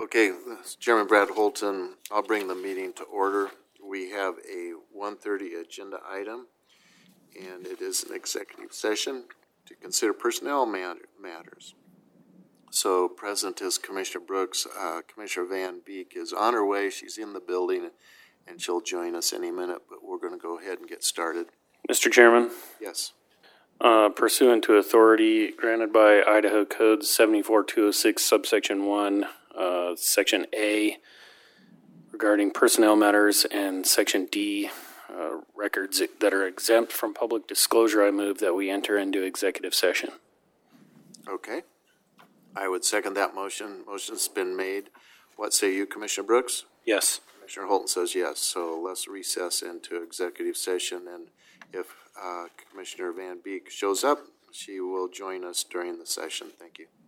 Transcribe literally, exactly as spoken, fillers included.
Okay, this is Chairman Brad Holton. I'll bring the meeting to order. We have a one thirty agenda item, and it is an executive session to consider personnel matter, matters. So present is Commissioner Brooks. Uh, Commissioner Van Beek is on her way. She's in the building, and she'll join us any minute, but we're going to go ahead and get started. Mister Chairman, Yes. uh, pursuant to authority granted by Idaho Code seventy-four two oh six subsection one, uh, section A, regarding personnel matters, and section D, uh, records that are exempt from public disclosure, I move that we enter into executive session. Okay. I would second that motion. Motion's been made. What say you, Commissioner Brooks? Yes. Commissioner Holton says yes, so let's recess into executive session, and if uh, Commissioner Van Beek shows up, she will join us during the session. Thank you.